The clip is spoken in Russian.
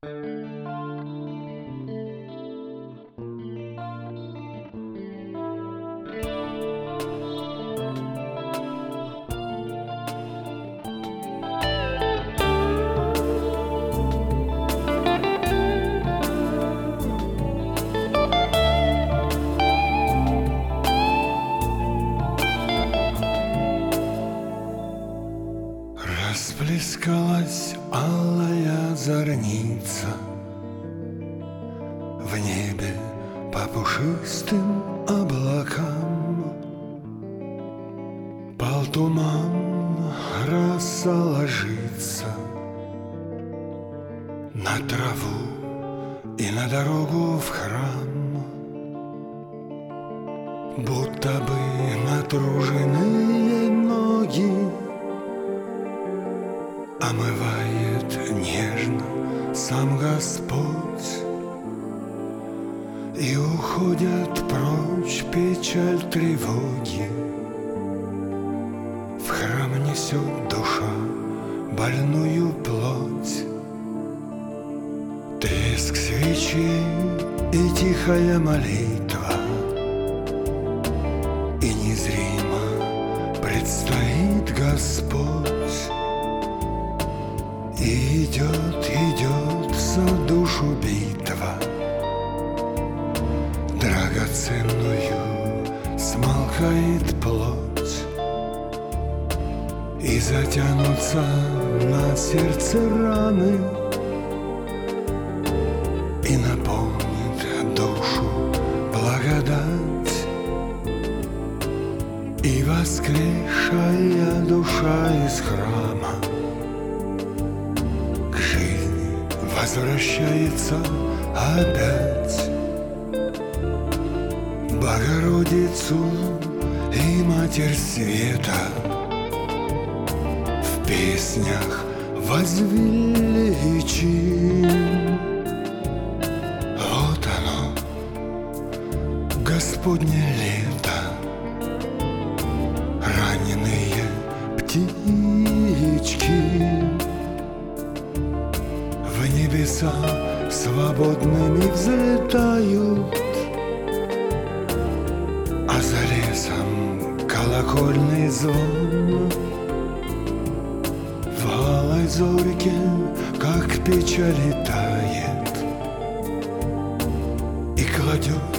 Расплескалась алая зорница в небе по пушистым облакам. Пал туман, роса ложится на траву и на дорогу в храм, будто бы натруженные ноги омывает нежно сам Господь, и уходят прочь печаль, тревоги. В храм несет душа больную плоть, треск свечей и тихая молитва, и незримо предстоит Господь. И идет за душу битва, драгоценную смолкает плоть, и затянутся на сердце раны, и наполнит душу благодать, и воскресшая душа из храма возвращается опять. Богородицу и Матерь Света в песнях возвеличим. Вот оно, Господне лето, раненые птички в небеса свободными взлетают, а за лесом колокольный звон в алой зорьке, как печаль, тает и кладет